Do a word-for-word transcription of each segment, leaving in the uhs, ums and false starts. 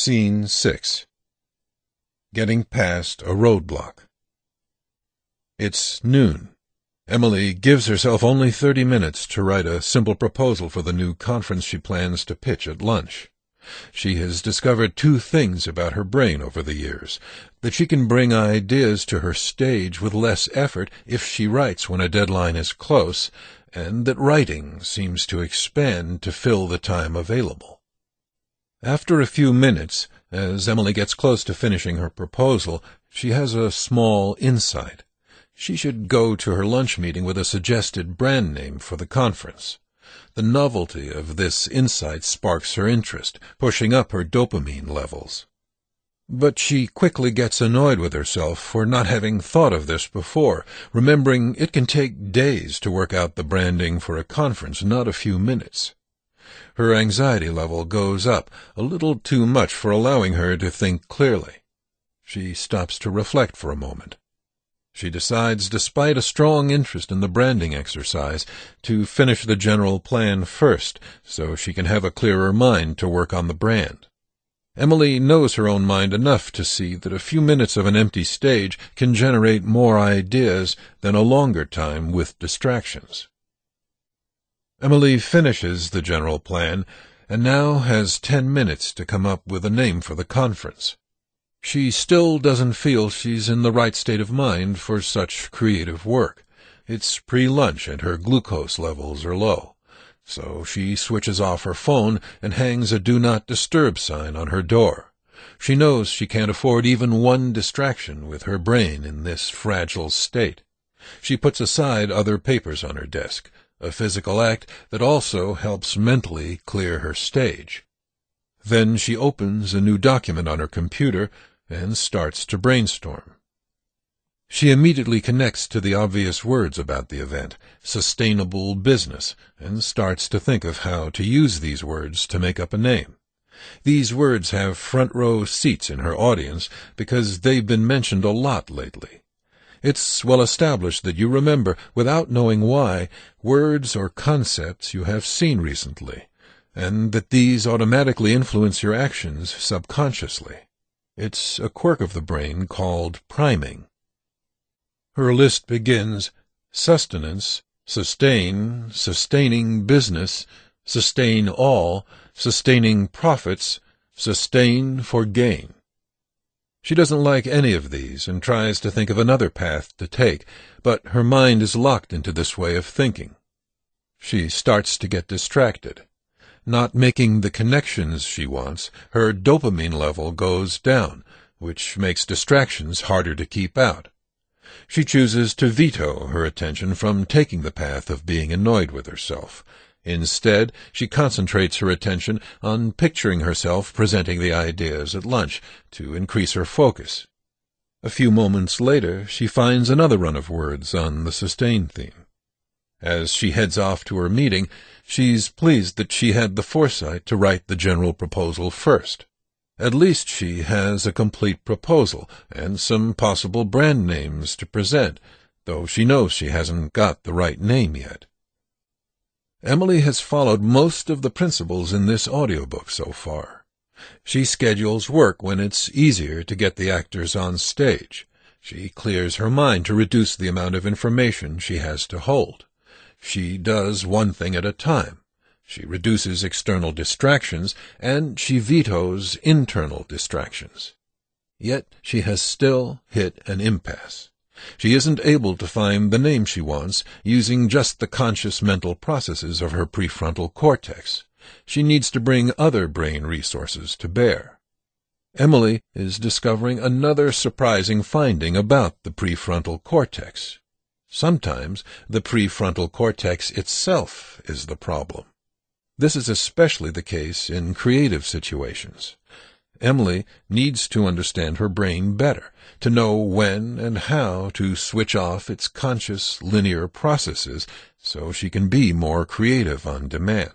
Scene six. Getting past a roadblock. It's noon. Emily gives herself only thirty minutes to write a simple proposal for the new conference she plans to pitch at lunch. She has discovered two things about her brain over the years: that she can bring ideas to her stage with less effort if she writes when a deadline is close, and that writing seems to expand to fill the time available. After a few minutes, as Emily gets close to finishing her proposal, she has a small insight. She should go to her lunch meeting with a suggested brand name for the conference. The novelty of this insight sparks her interest, pushing up her dopamine levels. But she quickly gets annoyed with herself for not having thought of this before, remembering it can take days to work out the branding for a conference, not a few minutes. Her anxiety level goes up, a little too much for allowing her to think clearly. She stops to reflect for a moment. She decides, despite a strong interest in the branding exercise, to finish the general plan first, so she can have a clearer mind to work on the brand. Emily knows her own mind enough to see that a few minutes of an empty stage can generate more ideas than a longer time with distractions. Emily finishes the general plan, and now has ten minutes to come up with a name for the conference. She still doesn't feel she's in the right state of mind for such creative work. It's pre-lunch and her glucose levels are low, so she switches off her phone and hangs a Do Not Disturb sign on her door. She knows she can't afford even one distraction with her brain in this fragile state. She puts aside other papers on her desk, a physical act that also helps mentally clear her stage. Then she opens a new document on her computer and starts to brainstorm. She immediately connects to the obvious words about the event, sustainable business, and starts to think of how to use these words to make up a name. These words have front-row seats in her audience because they've been mentioned a lot lately. It's well established that you remember, without knowing why, words or concepts you have seen recently, and that these automatically influence your actions subconsciously. It's a quirk of the brain called priming. Her list begins: sustenance, sustain, sustaining business, sustain all, sustaining profits, sustain for gain. She doesn't like any of these and tries to think of another path to take, but her mind is locked into this way of thinking. She starts to get distracted. Not making the connections she wants, her dopamine level goes down, which makes distractions harder to keep out. She chooses to veto her attention from taking the path of being annoyed with herself. Instead, she concentrates her attention on picturing herself presenting the ideas at lunch to increase her focus. A few moments later, she finds another run of words on the sustain theme. As she heads off to her meeting, she's pleased that she had the foresight to write the general proposal first. At least she has a complete proposal and some possible brand names to present, though she knows she hasn't got the right name yet. Emily has followed most of the principles in this audiobook so far. She schedules work when it's easier to get the actors on stage. She clears her mind to reduce the amount of information she has to hold. She does one thing at a time. She reduces external distractions, and she vetoes internal distractions. Yet she has still hit an impasse. She isn't able to find the name she wants using just the conscious mental processes of her prefrontal cortex. She needs to bring other brain resources to bear. Emily is discovering another surprising finding about the prefrontal cortex. Sometimes the prefrontal cortex itself is the problem. This is especially the case in creative situations. Emily needs to understand her brain better, to know when and how to switch off its conscious linear processes so she can be more creative on demand.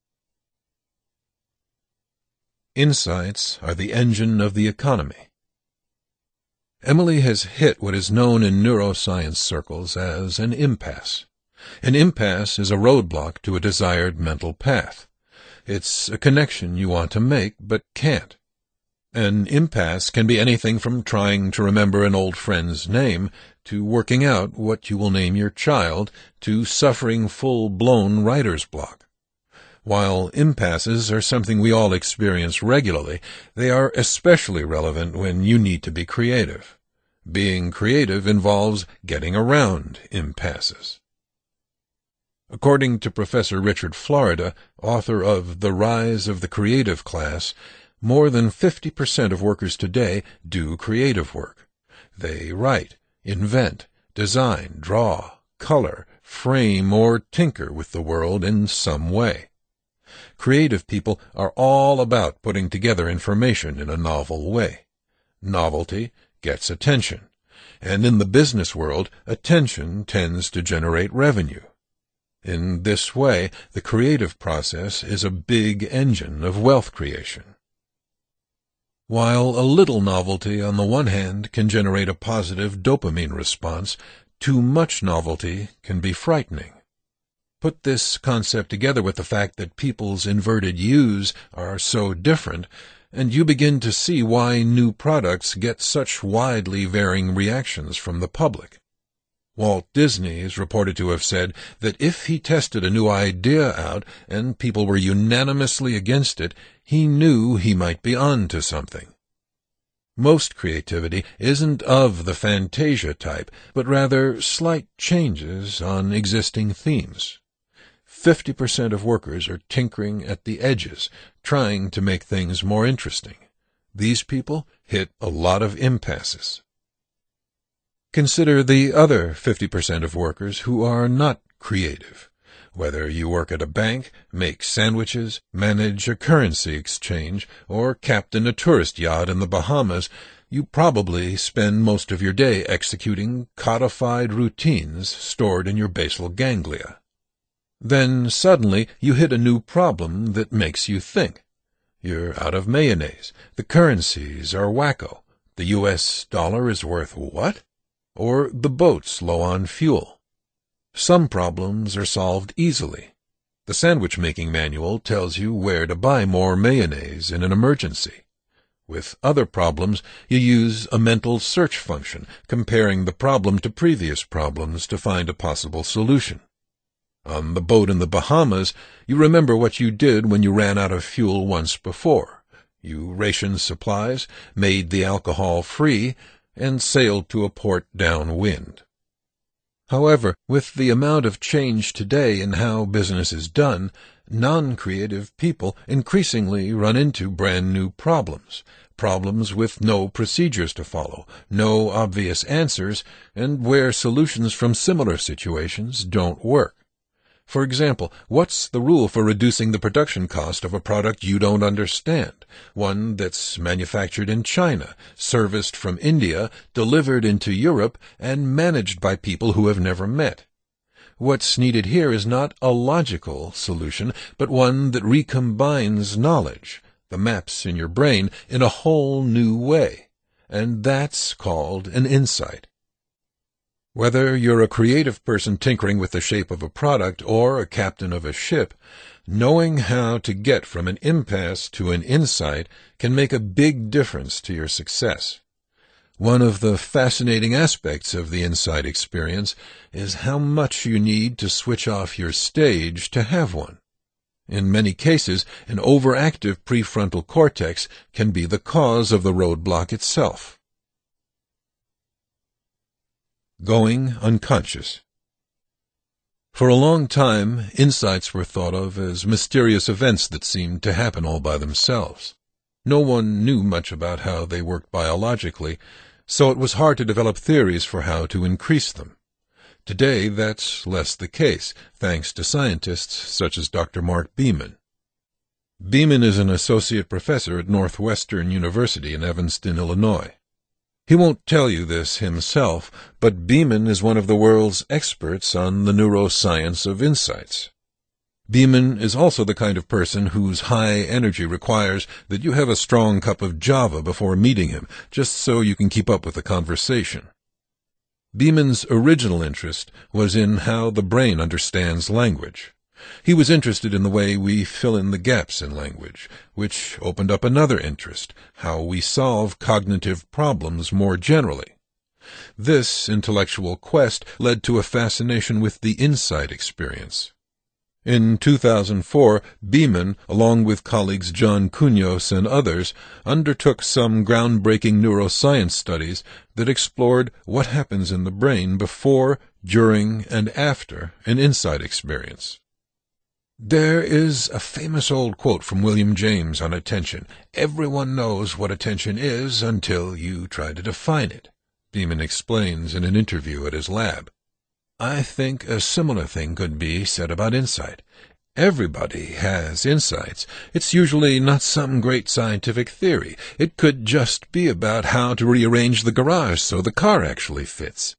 Insights are the engine of the economy. Emily has hit what is known in neuroscience circles as an impasse. An impasse is a roadblock to a desired mental path. It's a connection you want to make but can't. An impasse can be anything from trying to remember an old friend's name, to working out what you will name your child, to suffering full-blown writer's block. While impasses are something we all experience regularly, they are especially relevant when you need to be creative. Being creative involves getting around impasses. According to Professor Richard Florida, author of The Rise of the Creative Class, more than fifty percent of workers today do creative work. They write, invent, design, draw, color, frame, or tinker with the world in some way. Creative people are all about putting together information in a novel way. Novelty gets attention, and in the business world, attention tends to generate revenue. In this way, the creative process is a big engine of wealth creation. While a little novelty on the one hand can generate a positive dopamine response, too much novelty can be frightening. Put this concept together with the fact that people's inverted U's are so different, and you begin to see why new products get such widely varying reactions from the public. Walt Disney is reported to have said that if he tested a new idea out and people were unanimously against it, he knew he might be on to something. Most creativity isn't of the fantasia type, but rather slight changes on existing themes. Fifty percent of workers are tinkering at the edges, trying to make things more interesting. These people hit a lot of impasses. Consider the other fifty percent of workers who are not creative. Whether you work at a bank, make sandwiches, manage a currency exchange, or captain a tourist yacht in the Bahamas, you probably spend most of your day executing codified routines stored in your basal ganglia. Then suddenly you hit a new problem that makes you think. You're out of mayonnaise. The currencies are wacko. The U S dollar is worth what? Or the boat's low on fuel. Some problems are solved easily. The sandwich-making manual tells you where to buy more mayonnaise in an emergency. With other problems, you use a mental search function, comparing the problem to previous problems to find a possible solution. On the boat in the Bahamas, you remember what you did when you ran out of fuel once before. You rationed supplies, made the alcohol free, and sailed to a port downwind. However, with the amount of change today in how business is done, non-creative people increasingly run into brand-new problems, problems with no procedures to follow, no obvious answers, and where solutions from similar situations don't work. For example, what's the rule for reducing the production cost of a product you don't understand, one that's manufactured in China, serviced from India, delivered into Europe, and managed by people who have never met? What's needed here is not a logical solution, but one that recombines knowledge, the maps in your brain, in a whole new way, and that's called an insight. Whether you're a creative person tinkering with the shape of a product or a captain of a ship, knowing how to get from an impasse to an insight can make a big difference to your success. One of the fascinating aspects of the insight experience is how much you need to switch off your stage to have one. In many cases, an overactive prefrontal cortex can be the cause of the roadblock itself. Going unconscious. For a long time, insights were thought of as mysterious events that seemed to happen all by themselves. No one knew much about how they worked biologically, so it was hard to develop theories for how to increase them. Today, that's less the case, thanks to scientists such as Doctor Mark Beeman. Beeman is an associate professor at Northwestern University in Evanston, Illinois. He won't tell you this himself, but Beeman is one of the world's experts on the neuroscience of insights. Beeman is also the kind of person whose high energy requires that you have a strong cup of Java before meeting him, just so you can keep up with the conversation. Beeman's original interest was in how the brain understands language. He was interested in the way we fill in the gaps in language, which opened up another interest, how we solve cognitive problems more generally. This intellectual quest led to a fascination with the insight experience. In two thousand four, Beeman, along with colleagues John Cunios and others, undertook some groundbreaking neuroscience studies that explored what happens in the brain before, during, and after an insight experience. There is a famous old quote from William James on attention. "Everyone knows what attention is until you try to define it," Beeman explains in an interview at his lab. I think a similar thing could be said about insight. Everybody has insights. It's usually not some great scientific theory. It could just be about how to rearrange the garage so the car actually fits.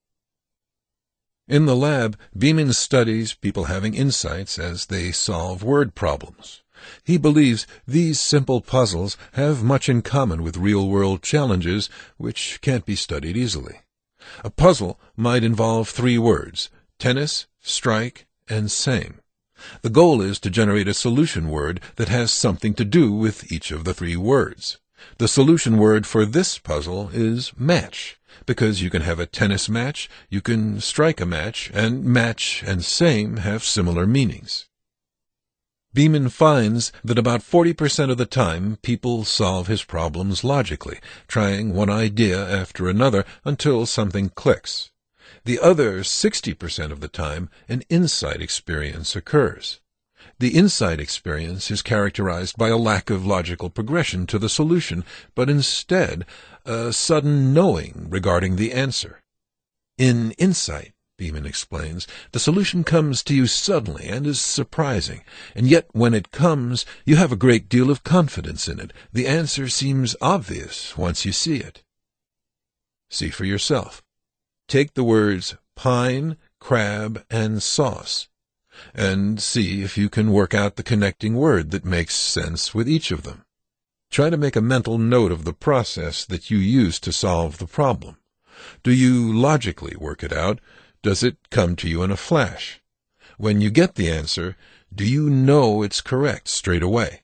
In the lab, Beeman studies people having insights as they solve word problems. He believes these simple puzzles have much in common with real-world challenges which can't be studied easily. A puzzle might involve three words: tennis, strike, and same. The goal is to generate a solution word that has something to do with each of the three words. The solution word for this puzzle is match, because you can have a tennis match, you can strike a match, and match and same have similar meanings. Beeman finds that about forty percent of the time people solve his problems logically, trying one idea after another until something clicks. The other sixty percent of the time, an insight experience occurs. The insight experience is characterized by a lack of logical progression to the solution, but instead a sudden knowing regarding the answer. In insight, Beeman explains, the solution comes to you suddenly and is surprising, and yet when it comes, you have a great deal of confidence in it. The answer seems obvious once you see it. See for yourself. Take the words pine, crab, and sauce, and see if you can work out the connecting word that makes sense with each of them. Try to make a mental note of the process that you use to solve the problem. Do you logically work it out? Does it come to you in a flash? When you get the answer, do you know it's correct straight away?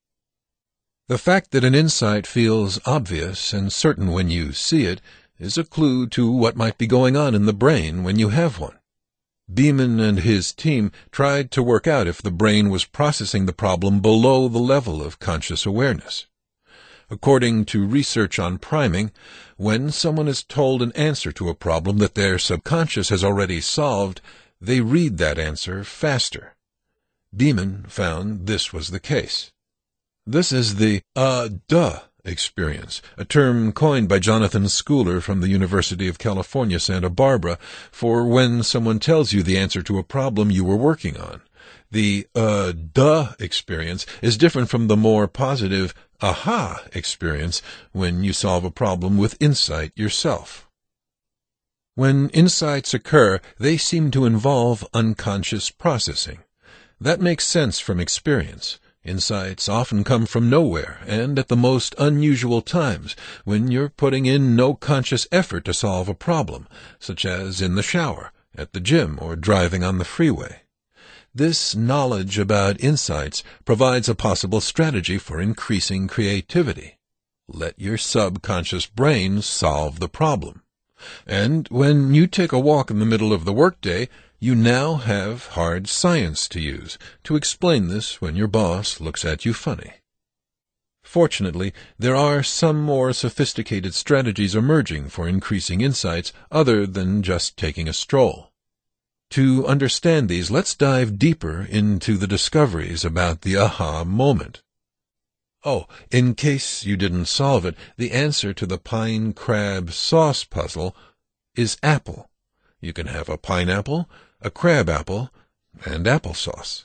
The fact that an insight feels obvious and certain when you see it is a clue to what might be going on in the brain when you have one. Beeman and his team tried to work out if the brain was processing the problem below the level of conscious awareness. According to research on priming, when someone is told an answer to a problem that their subconscious has already solved, they read that answer faster. Beeman found this was the case. This is the uh, duh experience, a term coined by Jonathan Schooler from the University of California, Santa Barbara, for when someone tells you the answer to a problem you were working on. The uh, duh experience is different from the more positive aha experience when you solve a problem with insight yourself. When insights occur, they seem to involve unconscious processing. That makes sense from experience. Insights often come from nowhere and at the most unusual times, when you're putting in no conscious effort to solve a problem, such as in the shower, at the gym, or driving on the freeway. This knowledge about insights provides a possible strategy for increasing creativity. Let your subconscious brain solve the problem. And when you take a walk in the middle of the workday, you now have hard science to use to explain this when your boss looks at you funny. Fortunately, there are some more sophisticated strategies emerging for increasing insights other than just taking a stroll. To understand these, let's dive deeper into the discoveries about the aha moment. Oh, in case you didn't solve it, the answer to the pine crab sauce puzzle is apple. You can have a pineapple, a crab apple, and applesauce.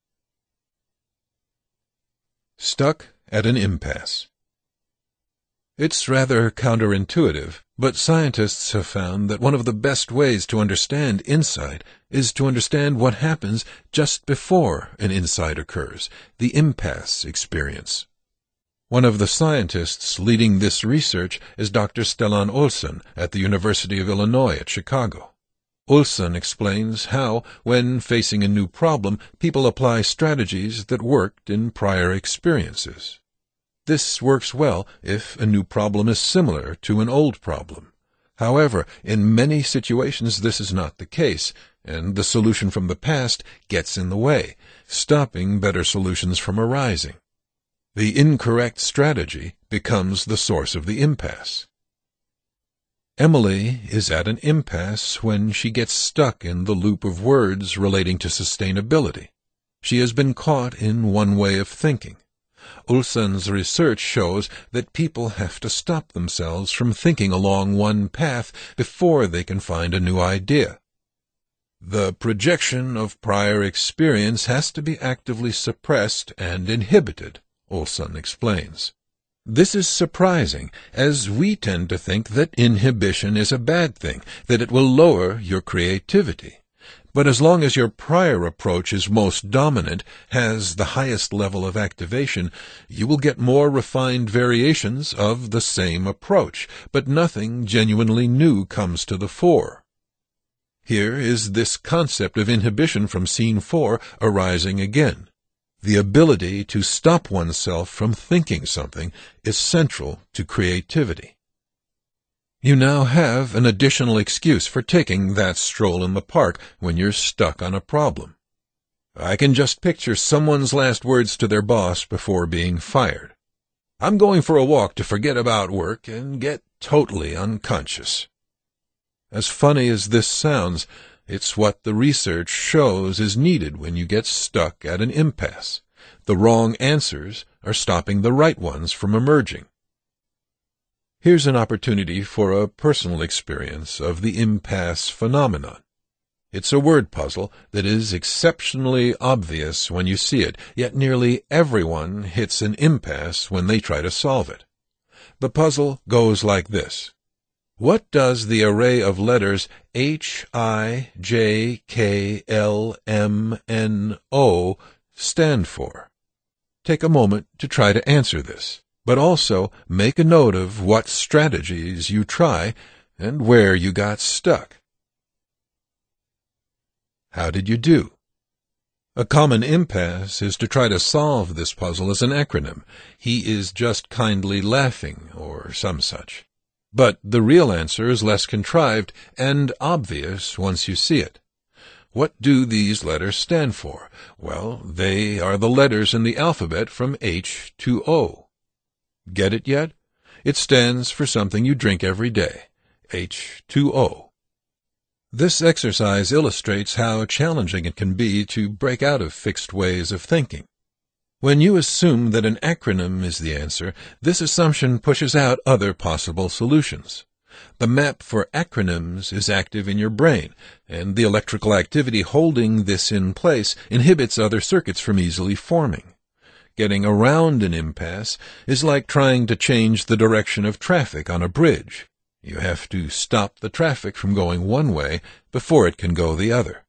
Stuck at an impasse. It's rather counterintuitive, but scientists have found that one of the best ways to understand insight is to understand what happens just before an insight occurs, the impasse experience. One of the scientists leading this research is Doctor Stellan Olsson at the University of Illinois at Chicago. Olson explains how, when facing a new problem, people apply strategies that worked in prior experiences. This works well if a new problem is similar to an old problem. However, in many situations this is not the case, and the solution from the past gets in the way, stopping better solutions from arising. The incorrect strategy becomes the source of the impasse. Emily is at an impasse when she gets stuck in the loop of words relating to sustainability. She has been caught in one way of thinking. Olson's research shows that people have to stop themselves from thinking along one path before they can find a new idea. The projection of prior experience has to be actively suppressed and inhibited, Olson explains. This is surprising, as we tend to think that inhibition is a bad thing, that it will lower your creativity. But as long as your prior approach is most dominant, has the highest level of activation, you will get more refined variations of the same approach, but nothing genuinely new comes to the fore. Here is this concept of inhibition from scene four arising again. The ability to stop oneself from thinking something is central to creativity. You now have an additional excuse for taking that stroll in the park when you're stuck on a problem. I can just picture someone's last words to their boss before being fired. I'm going for a walk to forget about work and get totally unconscious. As funny as this sounds, it's what the research shows is needed when you get stuck at an impasse. The wrong answers are stopping the right ones from emerging. Here's an opportunity for a personal experience of the impasse phenomenon. It's a word puzzle that is exceptionally obvious when you see it, yet nearly everyone hits an impasse when they try to solve it. The puzzle goes like this. What does the array of letters H, I, J, K, L, M, N, O stand for? Take a moment to try to answer this, but also make a note of what strategies you try and where you got stuck. How did you do? A common impasse is to try to solve this puzzle as an acronym. He is just kindly laughing, or some such. But the real answer is less contrived and obvious once you see it. What do these letters stand for? Well, they are the letters in the alphabet from H to O. Get it yet? It stands for something you drink every day, H two O. This exercise illustrates how challenging it can be to break out of fixed ways of thinking. When you assume that an acronym is the answer, this assumption pushes out other possible solutions. The map for acronyms is active in your brain, and the electrical activity holding this in place inhibits other circuits from easily forming. Getting around an impasse is like trying to change the direction of traffic on a bridge. You have to stop the traffic from going one way before it can go the other.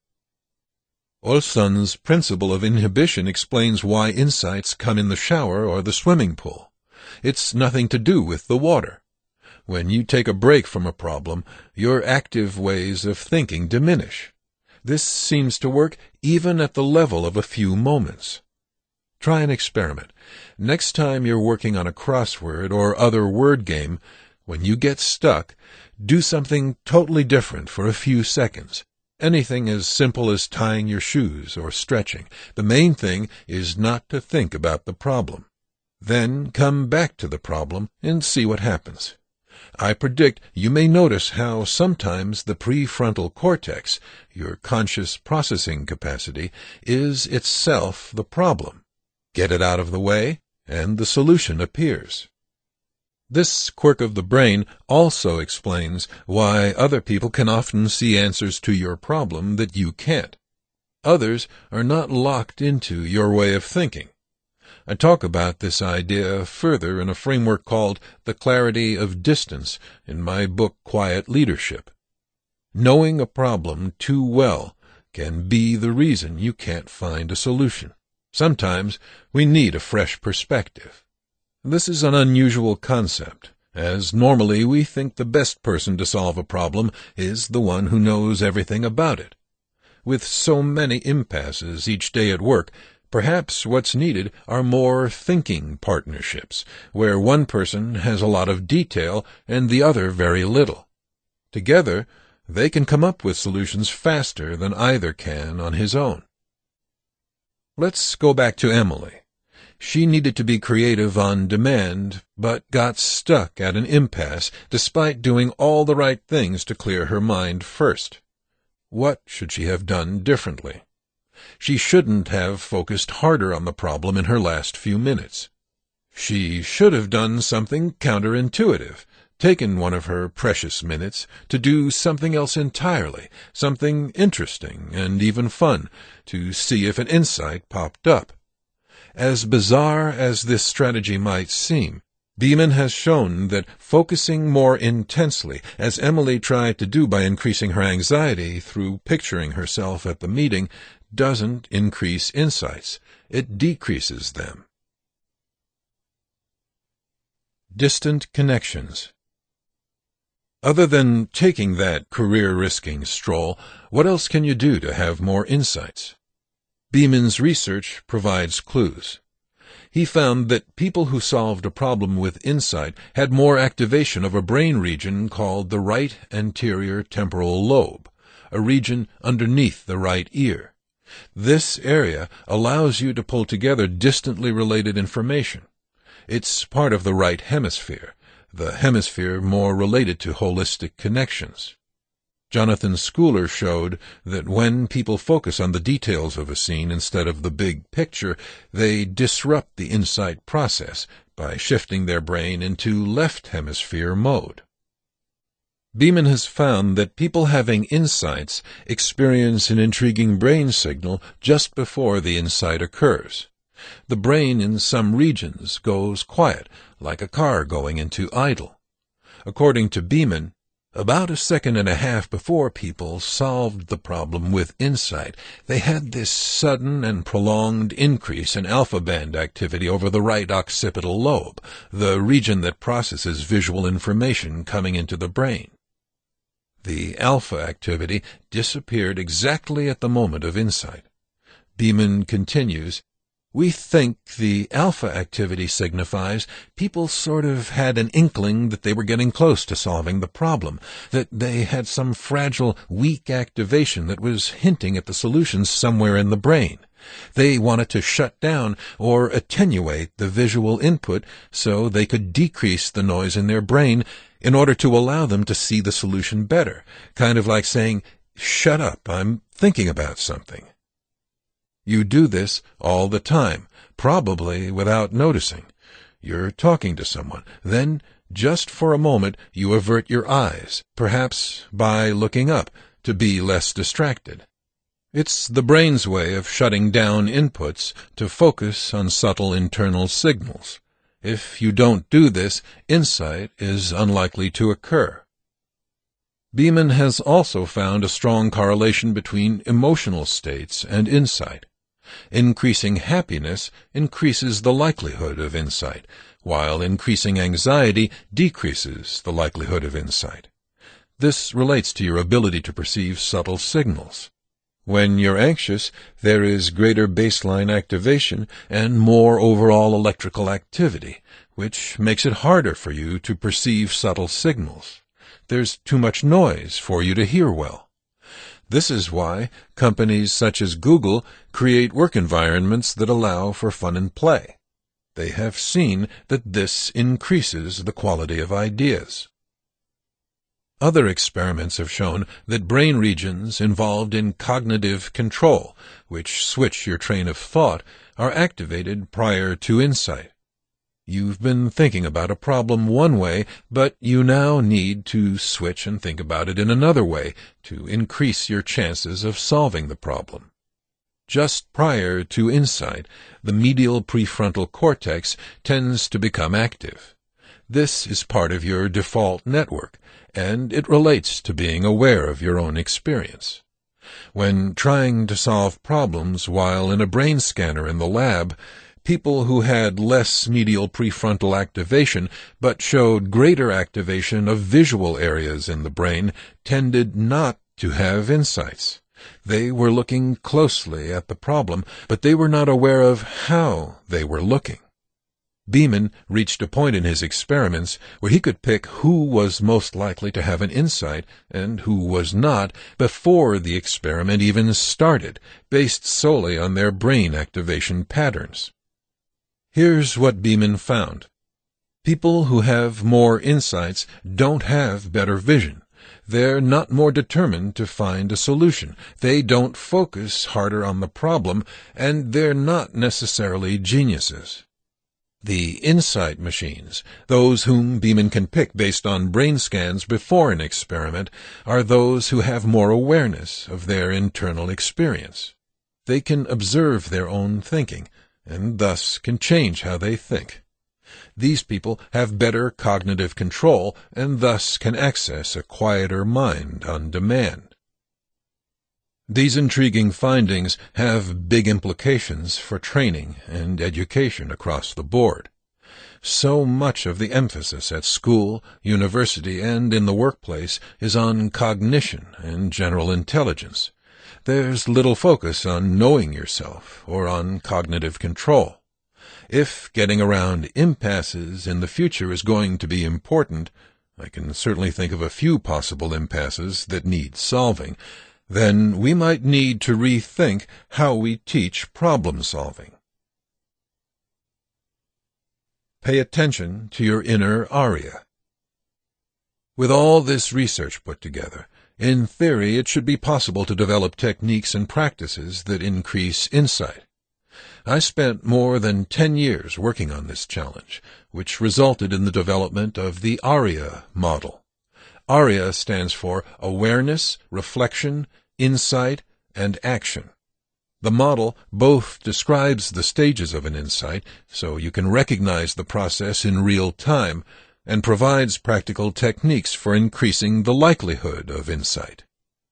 Olson's principle of inhibition explains why insights come in the shower or the swimming pool. It's nothing to do with the water. When you take a break from a problem, your active ways of thinking diminish. This seems to work even at the level of a few moments. Try an experiment. Next time you're working on a crossword or other word game, when you get stuck, do something totally different for a few seconds. Anything as simple as tying your shoes or stretching. The main thing is not to think about the problem. Then come back to the problem and see what happens. I predict you may notice how sometimes the prefrontal cortex, your conscious processing capacity, is itself the problem. Get it out of the way, and the solution appears. This quirk of the brain also explains why other people can often see answers to your problem that you can't. Others are not locked into your way of thinking. I talk about this idea further in a framework called The Clarity of Distance in my book Quiet Leadership. Knowing a problem too well can be the reason you can't find a solution. Sometimes we need a fresh perspective. This is an unusual concept, as normally we think the best person to solve a problem is the one who knows everything about it. With so many impasses each day at work, perhaps what's needed are more thinking partnerships, where one person has a lot of detail and the other very little. Together, they can come up with solutions faster than either can on his own. Let's go back to Emily. She needed to be creative on demand, but got stuck at an impasse despite doing all the right things to clear her mind first. What should she have done differently? She shouldn't have focused harder on the problem in her last few minutes. She should have done something counterintuitive, taken one of her precious minutes to do something else entirely, something interesting and even fun, to see if an insight popped up. As bizarre as this strategy might seem, Beeman has shown that focusing more intensely, as Emily tried to do by increasing her anxiety through picturing herself at the meeting, doesn't increase insights. It decreases them. Distant connections. Other than taking that career-risking stroll, what else can you do to have more insights? Beeman's research provides clues. He found that people who solved a problem with insight had more activation of a brain region called the right anterior temporal lobe, a region underneath the right ear. This area allows you to pull together distantly related information. It's part of the right hemisphere, the hemisphere more related to holistic connections. Jonathan Schooler showed that when people focus on the details of a scene instead of the big picture, they disrupt the insight process by shifting their brain into left hemisphere mode. Beeman has found that people having insights experience an intriguing brain signal just before the insight occurs. The brain in some regions goes quiet, like a car going into idle. According to Beeman, about a second and a half before people solved the problem with insight, they had this sudden and prolonged increase in alpha band activity over the right occipital lobe, the region that processes visual information coming into the brain. The alpha activity disappeared exactly at the moment of insight. Beeman continues, "We think the alpha activity signifies people sort of had an inkling that they were getting close to solving the problem, that they had some fragile, weak activation that was hinting at the solution somewhere in the brain. They wanted to shut down or attenuate the visual input so they could decrease the noise in their brain in order to allow them to see the solution better, kind of like saying, 'Shut up, I'm thinking about something.' You do this all the time, probably without noticing. You're talking to someone. Then, just for a moment, you avert your eyes, perhaps by looking up, to be less distracted. It's the brain's way of shutting down inputs to focus on subtle internal signals. If you don't do this, insight is unlikely to occur. Beeman has also found a strong correlation between emotional states and insight. Increasing happiness increases the likelihood of insight, while increasing anxiety decreases the likelihood of insight. This relates to your ability to perceive subtle signals. When you're anxious, there is greater baseline activation and more overall electrical activity, which makes it harder for you to perceive subtle signals. There's too much noise for you to hear well. This is why companies such as Google create work environments that allow for fun and play. They have seen that this increases the quality of ideas. Other experiments have shown that brain regions involved in cognitive control, which switch your train of thought, are activated prior to insight. You've been thinking about a problem one way, but you now need to switch and think about it in another way to increase your chances of solving the problem. Just prior to insight, the medial prefrontal cortex tends to become active. This is part of your default network, and it relates to being aware of your own experience. When trying to solve problems while in a brain scanner in the lab, People who had less medial prefrontal activation but showed greater activation of visual areas in the brain tended not to have insights. They were looking closely at the problem, but they were not aware of how they were looking. Beeman reached a point in his experiments where he could pick who was most likely to have an insight and who was not before the experiment even started, based solely on their brain activation patterns. Here's what Beeman found. People who have more insights don't have better vision. They're not more determined to find a solution. They don't focus harder on the problem, and they're not necessarily geniuses. The insight machines, those whom Beeman can pick based on brain scans before an experiment, are those who have more awareness of their internal experience. They can observe their own thinking, and thus can change how they think. These people have better cognitive control, and thus can access a quieter mind on demand. These intriguing findings have big implications for training and education across the board. So much of the emphasis at school, university, and in the workplace is on cognition and general intelligence. There's little focus on knowing yourself or on cognitive control. If getting around impasses in the future is going to be important, I can certainly think of a few possible impasses that need solving, then we might need to rethink how we teach problem-solving. Pay attention to your inner aria. With all this research put together, in theory it should be possible to develop techniques and practices that increase insight. I spent more than ten years working on this challenge, which resulted in the development of the ARIA model. ARIA stands for Awareness, Reflection, Insight, and Action. The model both describes the stages of an insight, so you can recognize the process in real time, and provides practical techniques for increasing the likelihood of insight.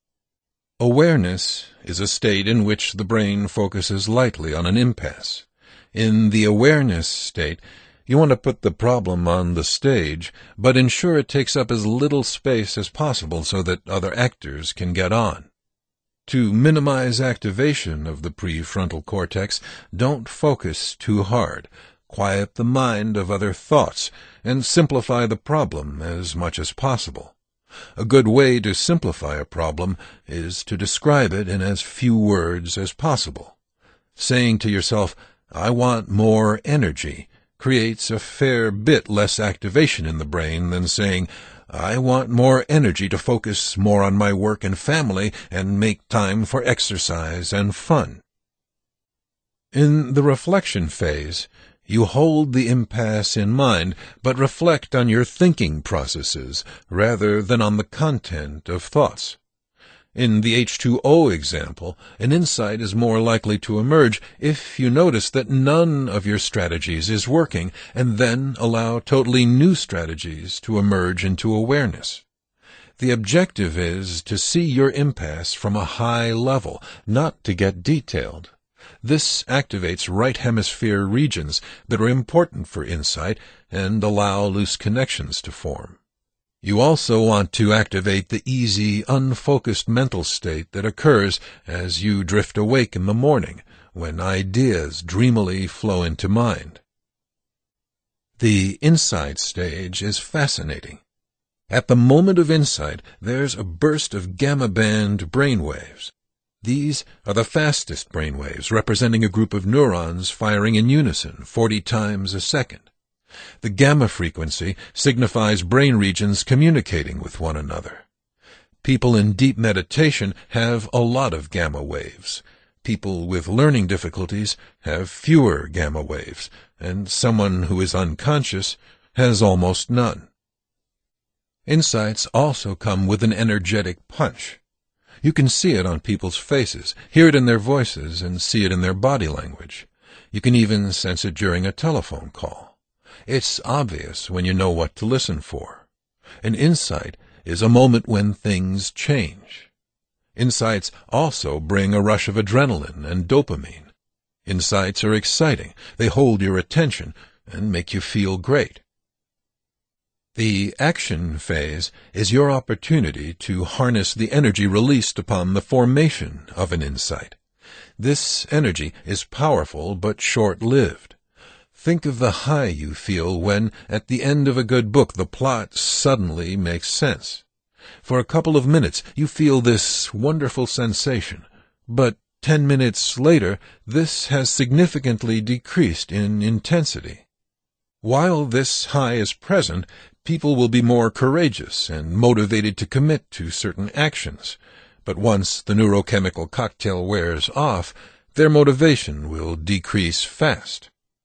Awareness is a state in which the brain focuses lightly on an impasse. In the awareness state, you want to put the problem on the stage, but ensure it takes up as little space as possible so that other actors can get on. To minimize activation of the prefrontal cortex, don't focus too hard. Quiet the mind of other thoughts, and simplify the problem as much as possible. A good way to simplify a problem is to describe it in as few words as possible. Saying to yourself, "I want more energy," creates a fair bit less activation in the brain than saying, "I want more energy to focus more on my work and family and make time for exercise and fun." In the reflection phase, you hold the impasse in mind, but reflect on your thinking processes rather than on the content of thoughts. In the H two O example, an insight is more likely to emerge if you notice that none of your strategies is working, and then allow totally new strategies to emerge into awareness. The objective is to see your impasse from a high level, not to get detailed. This activates right hemisphere regions that are important for insight and allow loose connections to form. You also want to activate the easy, unfocused mental state that occurs as you drift awake in the morning, when ideas dreamily flow into mind. The insight stage is fascinating. At the moment of insight, there's a burst of gamma-band brainwaves. These are the fastest brainwaves, representing a group of neurons firing in unison forty times a second. The gamma frequency signifies brain regions communicating with one another. People in deep meditation have a lot of gamma waves. People with learning difficulties have fewer gamma waves, and someone who is unconscious has almost none. Insights also come with an energetic punch. You can see it on people's faces, hear it in their voices, and see it in their body language. You can even sense it during a telephone call. It's obvious when you know what to listen for. An insight is a moment when things change. Insights also bring a rush of adrenaline and dopamine. Insights are exciting. They hold your attention and make you feel great. The action phase is your opportunity to harness the energy released upon the formation of an insight. This energy is powerful but short-lived. Think of the high you feel when, at the end of a good book, the plot suddenly makes sense. For a couple of minutes, you feel this wonderful sensation, but ten minutes later, this has significantly decreased in intensity. While this high is present, people will be more courageous and motivated to commit to certain actions. But once the neurochemical cocktail wears off, their motivation will decrease fast.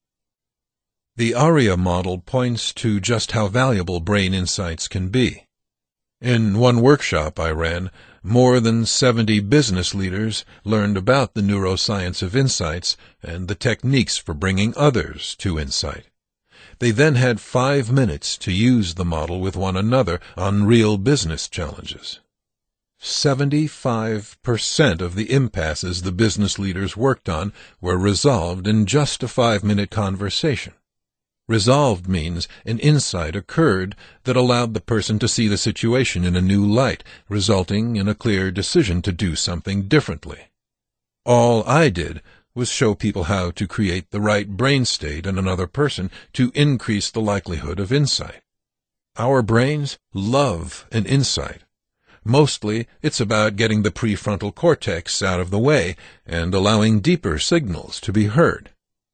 The ARIA model points to just how valuable brain insights can be. In one workshop I ran, more than seventy business leaders learned about the neuroscience of insights and the techniques for bringing others to insight. They then had five minutes to use the model with one another on real business challenges. Seventy-five percent of the impasses the business leaders worked on were resolved in just a five-minute conversation. Resolved means an insight occurred that allowed the person to see the situation in a new light, resulting in a clear decision to do something differently. All I did was show people how to create the right brain state in another person to increase the likelihood of insight. Our brains love an insight. Mostly, it's about getting the prefrontal cortex out of the way and allowing deeper signals to be heard.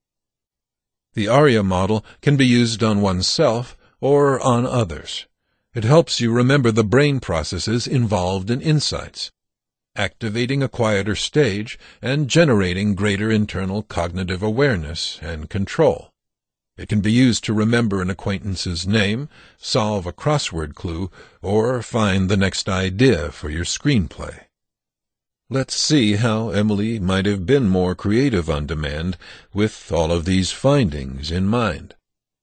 The ARIA model can be used on oneself or on others. It helps you remember the brain processes involved in insights, activating a quieter stage and generating greater internal cognitive awareness and control. It can be used to remember an acquaintance's name, solve a crossword clue, or find the next idea for your screenplay. Let's see how Emily might have been more creative on demand with all of these findings in mind.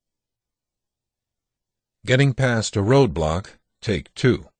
Getting past a roadblock, take two.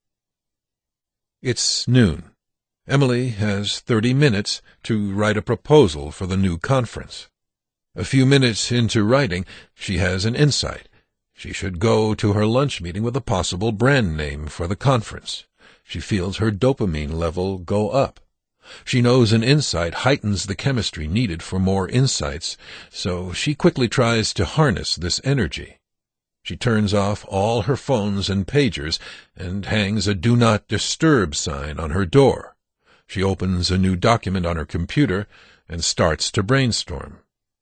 It's noon. Emily has thirty minutes to write a proposal for the new conference. A few minutes into writing, she has an insight. She should go to her lunch meeting with a possible brand name for the conference. She feels her dopamine level go up. She knows an insight heightens the chemistry needed for more insights, so she quickly tries to harness this energy. She turns off all her phones and pagers and hangs a Do Not Disturb sign on her door. She opens a new document on her computer and starts to brainstorm.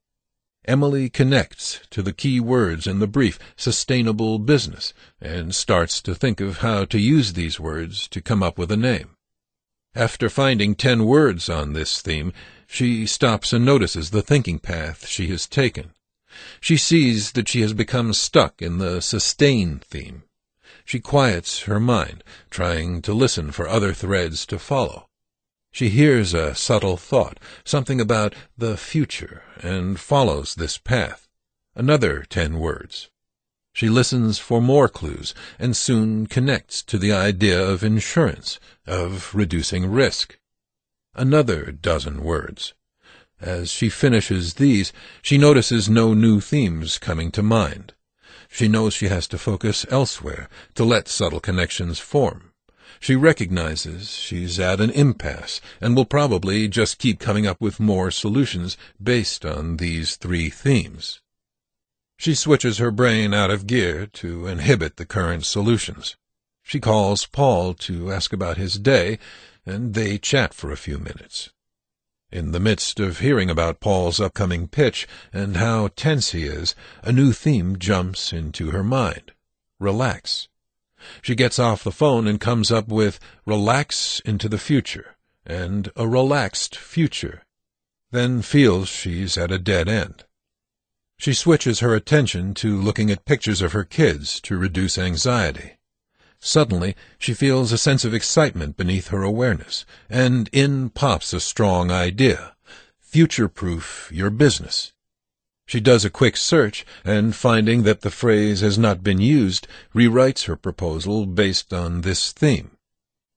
Emily connects to the key words in the brief, sustainable business, and starts to think of how to use these words to come up with a name. After finding ten words on this theme, she stops and notices the thinking path she has taken. She sees that she has become stuck in the sustain theme. She quiets her mind, trying to listen for other threads to follow. She hears a subtle thought, something about the future, and follows this path. Another ten words. She listens for more clues and soon connects to the idea of insurance, of reducing risk. Another dozen words. As she finishes these, she notices no new themes coming to mind. She knows she has to focus elsewhere to let subtle connections form. She recognizes she's at an impasse and will probably just keep coming up with more solutions based on these three themes. She switches her brain out of gear to inhibit the current solutions. She calls Paul to ask about his day, and they chat for a few minutes. In the midst of hearing about Paul's upcoming pitch and how tense he is, a new theme jumps into her mind. Relax. She gets off the phone and comes up with relax into the future and a relaxed future, then feels she's at a dead end. She switches her attention to looking at pictures of her kids to reduce anxiety. Suddenly, she feels a sense of excitement beneath her awareness, and in pops a strong idea. Future-proof your business. She does a quick search, and finding that the phrase has not been used, rewrites her proposal based on this theme.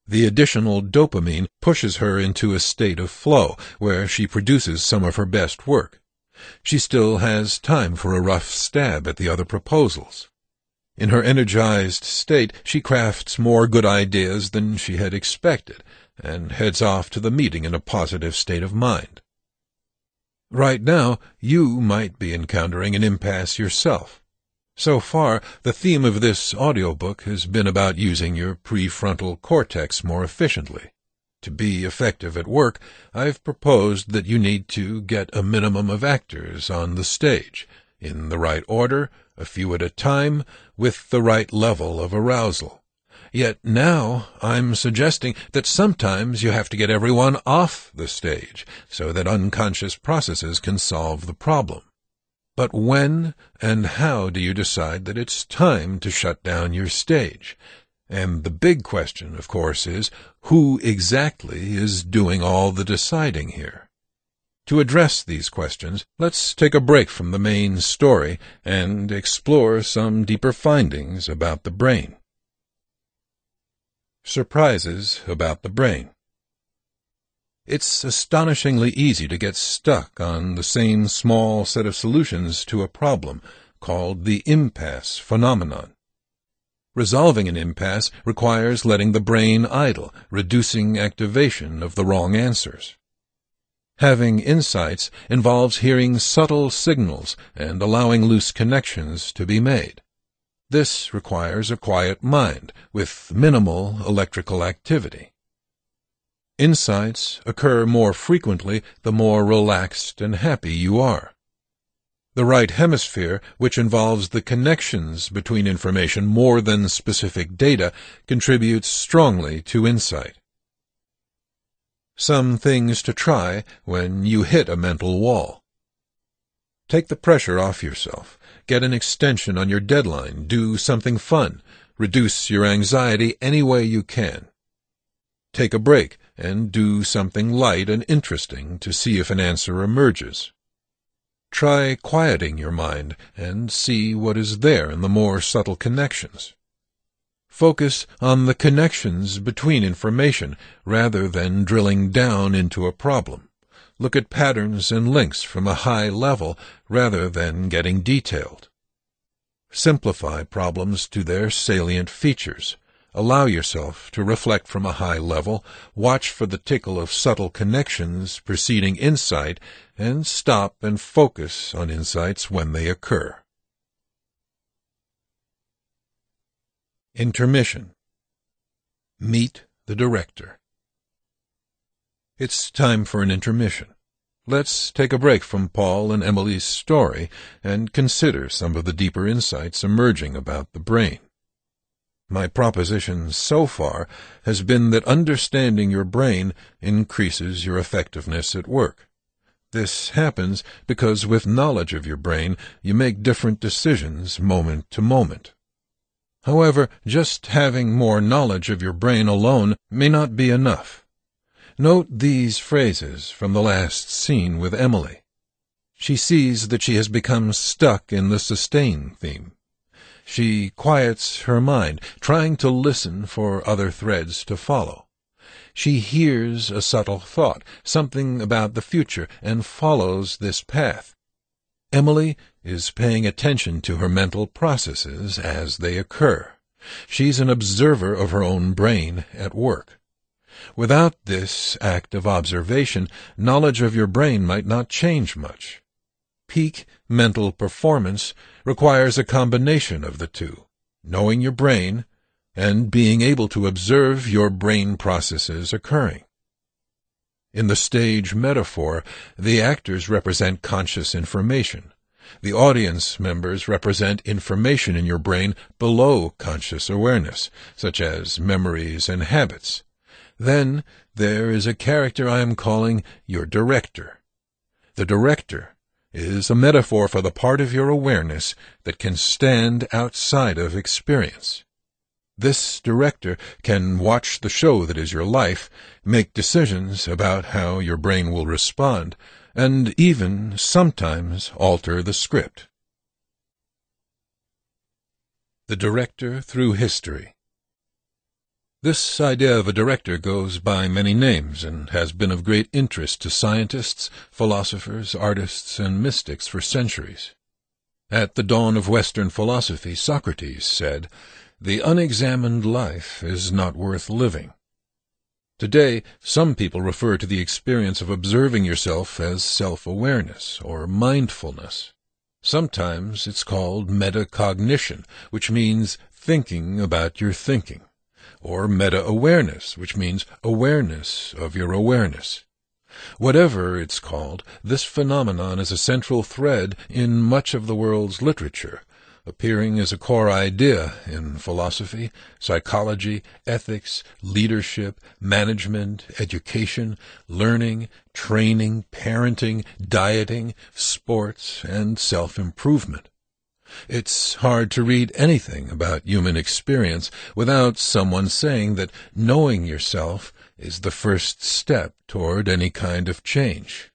The additional dopamine pushes her into a state of flow, where she produces some of her best work. She still has time for a rough stab at the other proposals. In her energized state, she crafts more good ideas than she had expected, and heads off to the meeting in a positive state of mind. Right now, you might be encountering an impasse yourself. So far, the theme of this audiobook has been about using your prefrontal cortex more efficiently. To be effective at work, I've proposed that you need to get a minimum of actors on the stage, in the right order, a few at a time, with the right level of arousal. Yet now I'm suggesting that sometimes you have to get everyone off the stage so that unconscious processes can solve the problem. But when and how do you decide that it's time to shut down your stage? And the big question, of course, is who exactly is doing all the deciding here? To address these questions, let's take a break from the main story and explore some deeper findings about the brain. Surprises about the brain. It's astonishingly easy to get stuck on the same small set of solutions to a problem called the impasse phenomenon. Resolving an impasse requires letting the brain idle, reducing activation of the wrong answers. Having insights involves hearing subtle signals and allowing loose connections to be made. This requires a quiet mind with minimal electrical activity. Insights occur more frequently the more relaxed and happy you are. The right hemisphere, which involves the connections between information more than specific data, contributes strongly to insight. Some things to try when you hit a mental wall. Take the pressure off yourself. Get an extension on your deadline. Do something fun. Reduce your anxiety any way you can. Take a break and do something light and interesting to see if an answer emerges. Try quieting your mind and see what is there in the more subtle connections. Focus on the connections between information rather than drilling down into a problem. Look at patterns and links from a high level rather than getting detailed. Simplify problems to their salient features. Allow yourself to reflect from a high level, watch for the tickle of subtle connections preceding insight, and stop and focus on insights when they occur. Intermission. Meet the director. It's time for an intermission. Let's take a break from Paul and Emily's story and consider some of the deeper insights emerging about the brain. My proposition so far has been that understanding your brain increases your effectiveness at work. This happens because with knowledge of your brain, you make different decisions moment to moment. However, just having more knowledge of your brain alone may not be enough. Note these phrases from the last scene with Emily. She sees that she has become stuck in the sustain theme. She quiets her mind, trying to listen for other threads to follow. She hears a subtle thought, something about the future, and follows this path. Emily is paying attention to her mental processes as they occur. She's an observer of her own brain at work. Without this act of observation, knowledge of your brain might not change much. Peak mental performance requires a combination of the two, knowing your brain and being able to observe your brain processes occurring. In the stage metaphor, the actors represent conscious information. The audience members represent information in your brain below conscious awareness, such as memories and habits. Then there is a character I am calling your director. The director is a metaphor for the part of your awareness that can stand outside of experience. This director can watch the show that is your life, make decisions about how your brain will respond, and even sometimes alter the script. The director through history. This idea of a director goes by many names and has been of great interest to scientists, philosophers, artists, and mystics for centuries. At the dawn of Western philosophy, Socrates said, "The unexamined life is not worth living." Today, some people refer to the experience of observing yourself as self-awareness or mindfulness. Sometimes it's called metacognition, which means thinking about your thinking, or meta-awareness, which means awareness of your awareness. Whatever it's called, this phenomenon is a central thread in much of the world's literature, appearing as a core idea in philosophy, psychology, ethics, leadership, management, education, learning, training, parenting, dieting, sports, and self-improvement. It's hard to read anything about human experience without someone saying that knowing yourself is the first step toward any kind of change.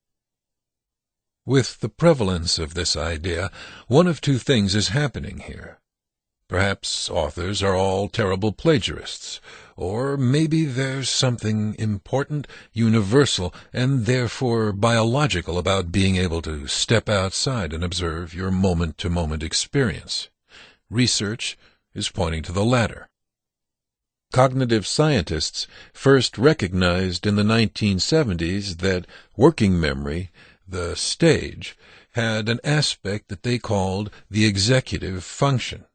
With the prevalence of this idea, one of two things is happening here. Perhaps authors are all terrible plagiarists, or maybe there's something important, universal, and therefore biological about being able to step outside and observe your moment-to-moment experience. Research is pointing to the latter. Cognitive scientists first recognized in the nineteen seventies that working memory, the stage, had an aspect that they called the executive function.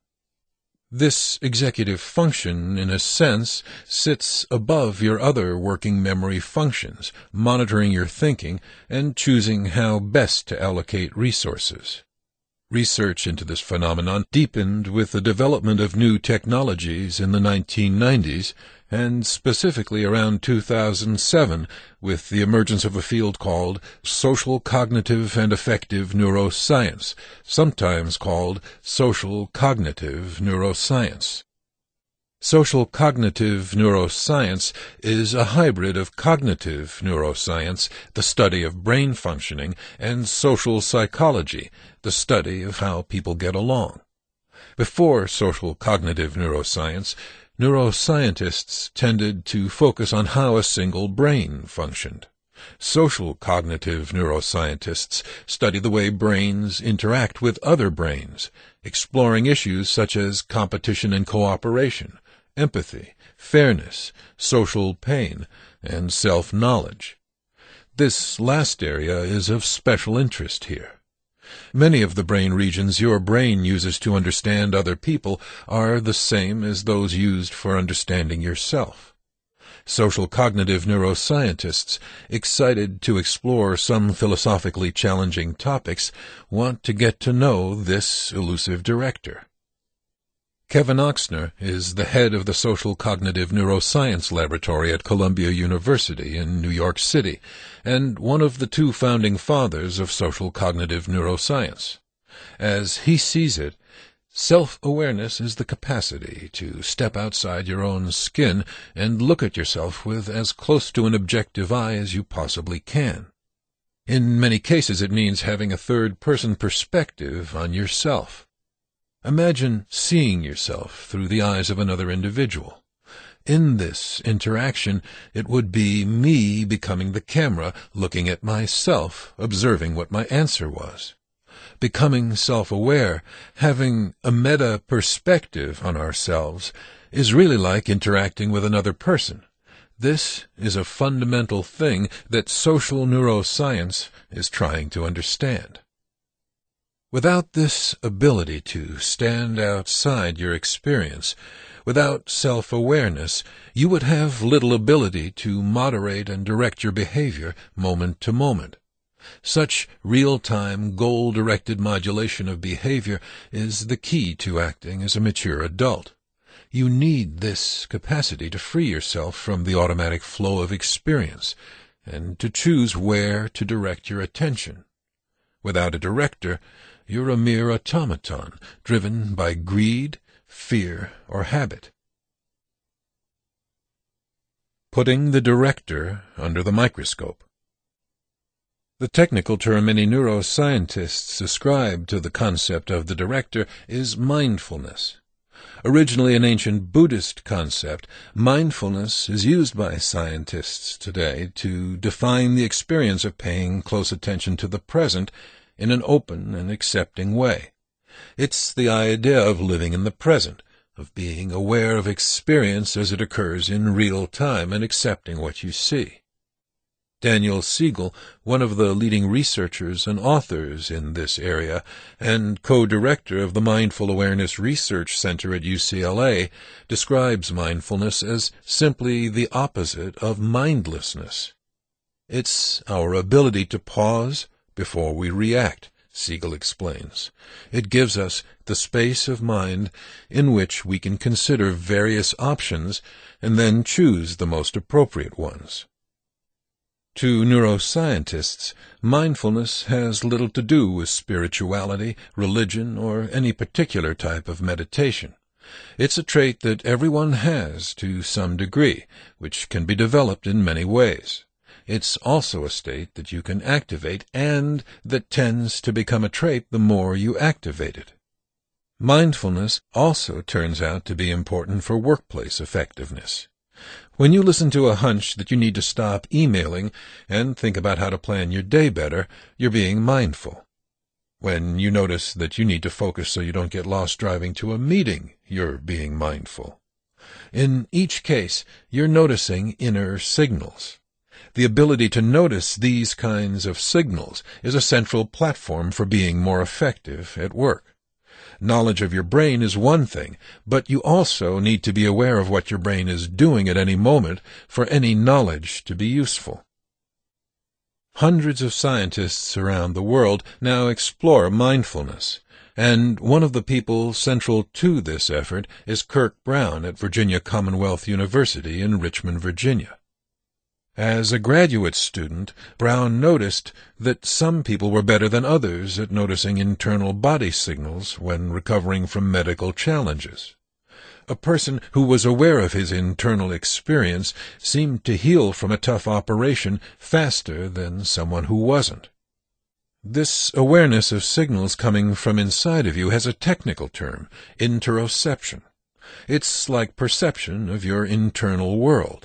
This executive function, in a sense, sits above your other working memory functions, monitoring your thinking and choosing how best to allocate resources. Research into this phenomenon deepened with the development of new technologies in the nineteen nineties, and specifically around two thousand seven with the emergence of a field called social cognitive and affective neuroscience, sometimes called social cognitive neuroscience. Social cognitive neuroscience is a hybrid of cognitive neuroscience, the study of brain functioning, and social psychology, the study of how people get along. Before social cognitive neuroscience, neuroscientists tended to focus on how a single brain functioned. Social cognitive neuroscientists study the way brains interact with other brains, exploring issues such as competition and cooperation, empathy, fairness, social pain, and self-knowledge. This last area is of special interest here. Many of the brain regions your brain uses to understand other people are the same as those used for understanding yourself. Social cognitive neuroscientists, excited to explore some philosophically challenging topics, want to get to know this elusive director. Kevin Oxner is the head of the Social Cognitive Neuroscience Laboratory at Columbia University in New York City, and one of the two founding fathers of social cognitive neuroscience. As he sees it, self-awareness is the capacity to step outside your own skin and look at yourself with as close to an objective eye as you possibly can. In many cases it means having a third-person perspective on yourself. Imagine seeing yourself through the eyes of another individual. In this interaction, it would be me becoming the camera, looking at myself, observing what my answer was. Becoming self-aware, having a meta-perspective on ourselves, is really like interacting with another person. This is a fundamental thing that social neuroscience is trying to understand. Without this ability to stand outside your experience, without self-awareness, you would have little ability to moderate and direct your behavior moment to moment. Such real-time, goal-directed modulation of behavior is the key to acting as a mature adult. You need this capacity to free yourself from the automatic flow of experience and to choose where to direct your attention. Without a director, you're a mere automaton, driven by greed, fear, or habit. Putting the director under the microscope. The technical term many neuroscientists ascribe to the concept of the director is mindfulness. Originally an ancient Buddhist concept, mindfulness is used by scientists today to define the experience of paying close attention to the present in an open and accepting way. It's the idea of living in the present, of being aware of experience as it occurs in real time and accepting what you see. Daniel Siegel, one of the leading researchers and authors in this area, and co-director of the Mindful Awareness Research Center at U C L A, describes mindfulness as simply the opposite of mindlessness. It's our ability to pause before we react, Siegel explains. It gives us the space of mind in which we can consider various options and then choose the most appropriate ones. To neuroscientists, mindfulness has little to do with spirituality, religion, or any particular type of meditation. It's a trait that everyone has to some degree, which can be developed in many ways. It's also a state that you can activate and that tends to become a trait the more you activate it. Mindfulness also turns out to be important for workplace effectiveness. When you listen to a hunch that you need to stop emailing and think about how to plan your day better, you're being mindful. When you notice that you need to focus so you don't get lost driving to a meeting, you're being mindful. In each case, you're noticing inner signals. The ability to notice these kinds of signals is a central platform for being more effective at work. Knowledge of your brain is one thing, but you also need to be aware of what your brain is doing at any moment for any knowledge to be useful. Hundreds of scientists around the world now explore mindfulness, and one of the people central to this effort is Kirk Brown at Virginia Commonwealth University in Richmond, Virginia. As a graduate student, Brown noticed that some people were better than others at noticing internal body signals when recovering from medical challenges. A person who was aware of his internal experience seemed to heal from a tough operation faster than someone who wasn't. This awareness of signals coming from inside of you has a technical term, interoception. It's like perception of your internal world.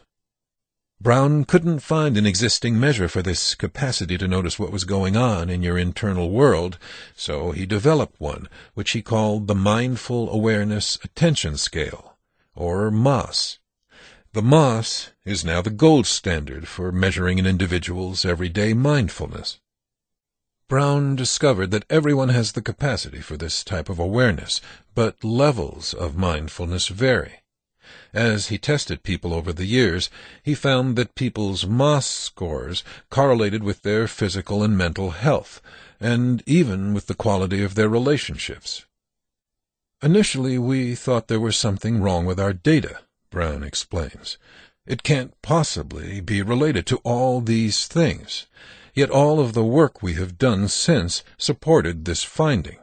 Brown couldn't find an existing measure for this capacity to notice what was going on in your internal world, so he developed one, which he called the Mindful Awareness Attention Scale, or M A S. The M A S is now the gold standard for measuring an individual's everyday mindfulness. Brown discovered that everyone has the capacity for this type of awareness, but levels of mindfulness vary. As he tested people over the years, he found that people's M A S scores correlated with their physical and mental health, and even with the quality of their relationships. Initially, we thought there was something wrong with our data, Brown explains. It can't possibly be related to all these things, yet all of the work we have done since supported this finding.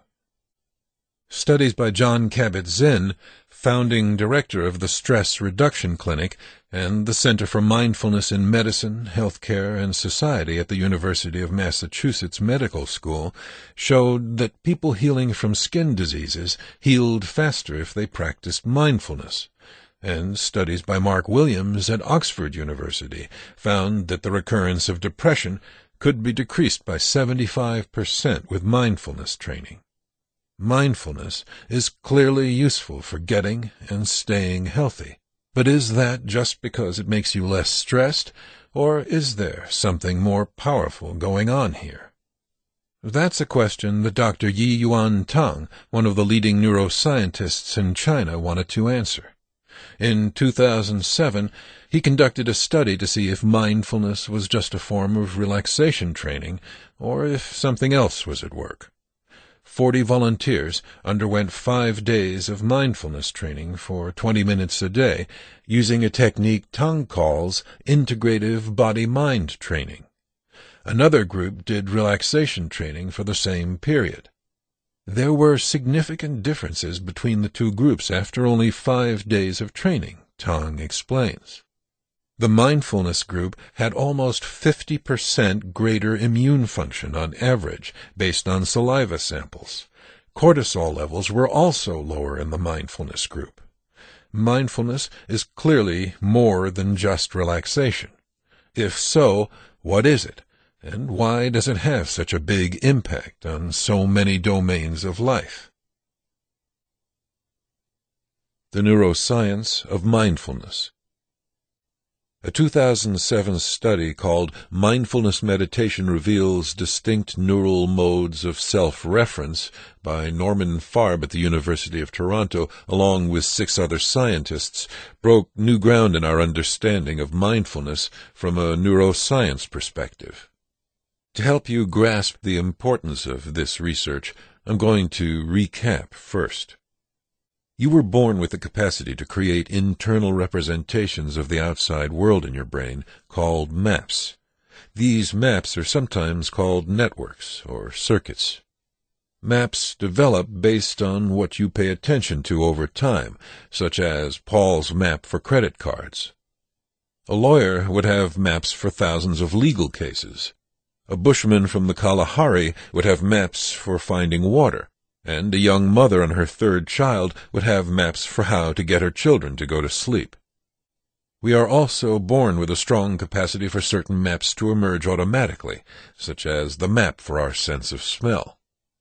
Studies by Jon Kabat-Zinn, founding director of the Stress Reduction Clinic and the Center for Mindfulness in Medicine, Healthcare, and Society at the University of Massachusetts Medical School, showed that people healing from skin diseases healed faster if they practiced mindfulness. And studies by Mark Williams at Oxford University found that the recurrence of depression could be decreased by seventy-five percent with mindfulness training. Mindfulness is clearly useful for getting and staying healthy. But is that just because it makes you less stressed, or is there something more powerful going on here? That's a question that Doctor Yi-Yuan Tang, one of the leading neuroscientists in China, wanted to answer. In two thousand seven, he conducted a study to see if mindfulness was just a form of relaxation training, or if something else was at work. Forty volunteers underwent five days of mindfulness training for twenty minutes a day, using a technique Tang calls integrative body-mind training. Another group did relaxation training for the same period. There were significant differences between the two groups after only five days of training, Tang explains. The mindfulness group had almost fifty percent greater immune function on average based on saliva samples. cortisol levels were also lower in the mindfulness group. Mindfulness is clearly more than just relaxation. If so, what is it, and why does it have such a big impact on so many domains of life? The Neuroscience of Mindfulness. A two thousand seven study called Mindfulness Meditation Reveals Distinct Neural Modes of Self-Reference by Norman Farb at the University of Toronto, along with six other scientists, broke new ground in our understanding of mindfulness from a neuroscience perspective. To help you grasp the importance of this research, I'm going to recap first. You were born with the capacity to create internal representations of the outside world in your brain, called maps. These maps are sometimes called networks or circuits. Maps develop based on what you pay attention to over time, such as Paul's map for credit cards. A lawyer would have maps for thousands of legal cases. A bushman from the Kalahari would have maps for finding water. And a young mother and her third child would have maps for how to get her children to go to sleep. We are also born with a strong capacity for certain maps to emerge automatically, such as the map for our sense of smell.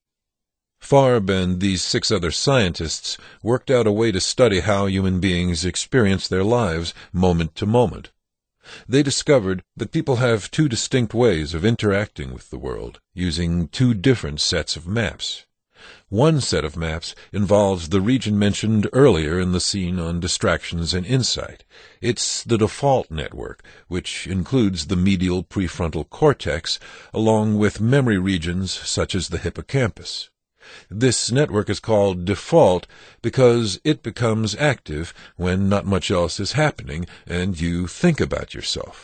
Farb and these six other scientists worked out a way to study how human beings experience their lives moment to moment. They discovered that people have two distinct ways of interacting with the world, using two different sets of maps. One set of maps involves the region mentioned earlier in the scene on distractions and insight. It's the default network, which includes the medial prefrontal cortex, along with memory regions such as the hippocampus. This network is called default because it becomes active when not much else is happening and you think about yourself.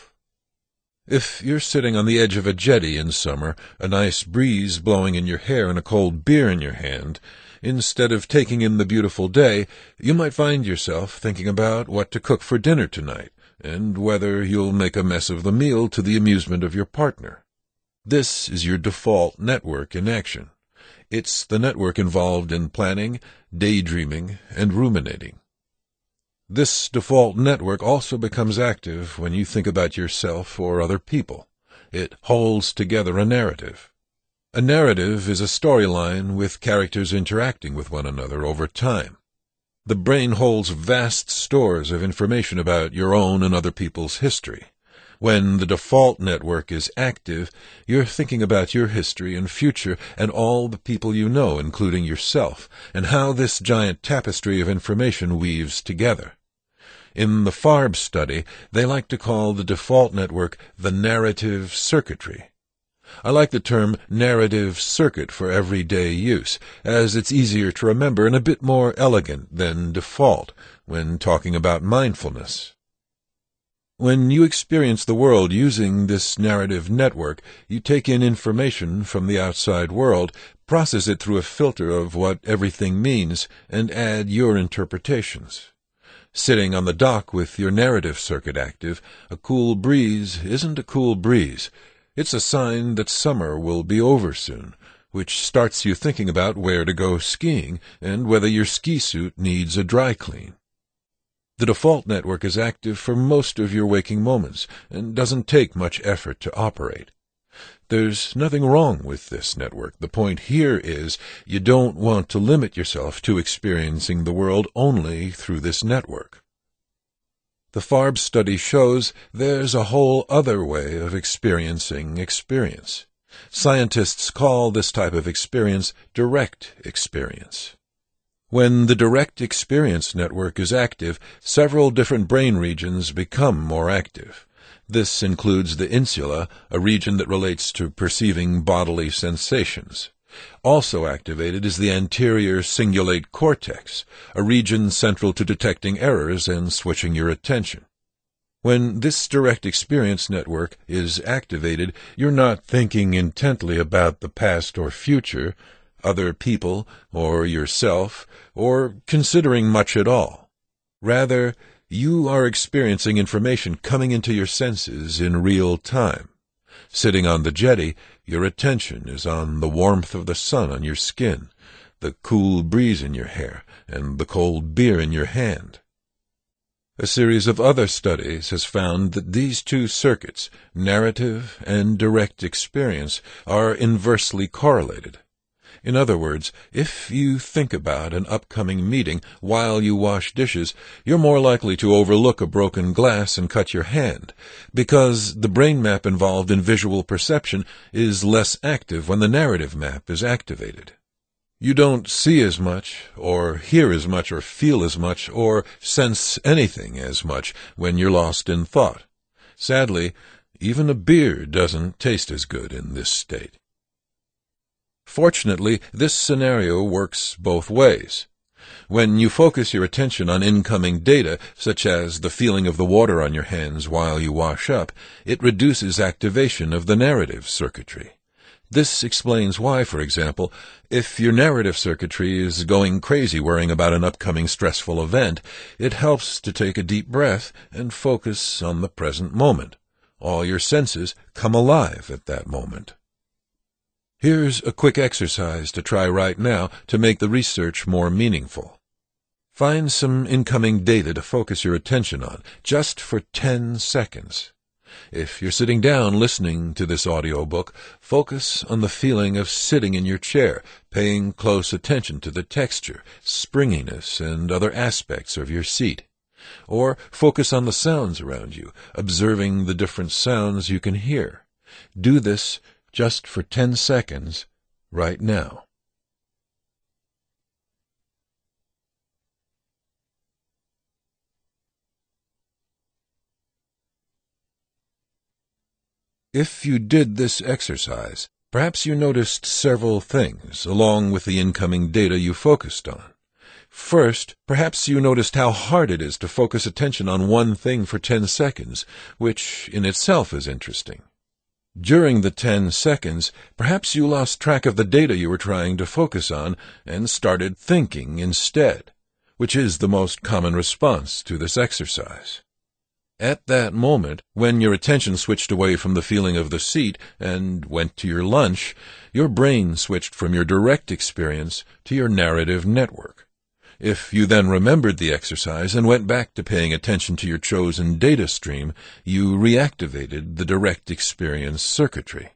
If you're sitting on the edge of a jetty in summer, a nice breeze blowing in your hair and a cold beer in your hand, instead of taking in the beautiful day, you might find yourself thinking about what to cook for dinner tonight, and whether you'll make a mess of the meal to the amusement of your partner. This is your default network in action. It's the network involved in planning, daydreaming, and ruminating. This default network also becomes active when you think about yourself or other people. It holds together a narrative. A narrative is a storyline with characters interacting with one another over time. The brain holds vast stores of information about your own and other people's history. When the default network is active, you're thinking about your history and future and all the people you know, including yourself, and how this giant tapestry of information weaves together. In the Farb study, they like to call the default network the narrative circuitry. I like the term narrative circuit for everyday use, as it's easier to remember and a bit more elegant than default when talking about mindfulness. When you experience the world using this narrative network, you take in information from the outside world, process it through a filter of what everything means, and add your interpretations. Sitting on the dock with your narrative circuit active, a cool breeze isn't a cool breeze. It's a sign that summer will be over soon, which starts you thinking about where to go skiing and whether your ski suit needs a dry clean. The default network is active for most of your waking moments and doesn't take much effort to operate. There's nothing wrong with this network. The point here is you don't want to limit yourself to experiencing the world only through this network. The Farb study shows there's a whole other way of experiencing experience. Scientists call this type of experience direct experience. When the direct experience network is active, several different brain regions become more active. This includes the insula, a region that relates to perceiving bodily sensations. Also activated is the anterior cingulate cortex, a region central to detecting errors and switching your attention. When this direct experience network is activated, you're not thinking intently about the past or future, other people, or yourself, or considering much at all. Rather, you are experiencing information coming into your senses in real time. Sitting on the jetty, your attention is on the warmth of the sun on your skin, the cool breeze in your hair, and the cold beer in your hand. A series of other studies has found that these two circuits, narrative and direct experience, are inversely correlated. In other words, if you think about an upcoming meeting while you wash dishes, you're more likely to overlook a broken glass and cut your hand, because the brain map involved in visual perception is less active when the narrative map is activated. You don't see as much, or hear as much, or feel as much, or sense anything as much when you're lost in thought. Sadly, even a beer doesn't taste as good in this state. Fortunately, this scenario works both ways. When you focus your attention on incoming data, such as the feeling of the water on your hands while you wash up, it reduces activation of the narrative circuitry. This explains why, for example, if your narrative circuitry is going crazy worrying about an upcoming stressful event, it helps to take a deep breath and focus on the present moment. All your senses come alive at that moment. Here's a quick exercise to try right now to make the research more meaningful. Find some incoming data to focus your attention on, just for ten seconds. If you're sitting down listening to this audiobook, focus on the feeling of sitting in your chair, paying close attention to the texture, springiness, and other aspects of your seat. Or focus on the sounds around you, observing the different sounds you can hear. Do this just for ten seconds right now. If you did this exercise, perhaps you noticed several things along with the incoming data you focused on. First, perhaps you noticed how hard it is to focus attention on one thing for ten seconds, which in itself is interesting. During the ten seconds, perhaps you lost track of the data you were trying to focus on and started thinking instead, which is the most common response to this exercise. At that moment, when your attention switched away from the feeling of the seat and went to your lunch, your brain switched from your direct experience to your narrative network. If you then remembered the exercise and went back to paying attention to your chosen data stream, you reactivated the direct experience circuitry.